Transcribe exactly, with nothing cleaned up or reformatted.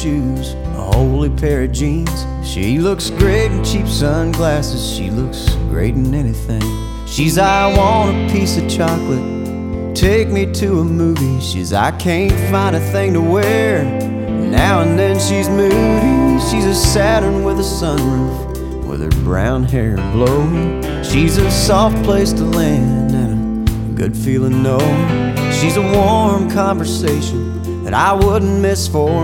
shoes, a holy pair of jeans. She looks great in cheap sunglasses, she looks great in anything. She's I want a piece of chocolate, take me to a movie. She's I can't find a thing to wear, now and then she's moody. She's a Saturn with a sunroof, with her brown hair blowing. She's a soft place to land and a good feeling knowing. She's a warm conversation that I wouldn't miss for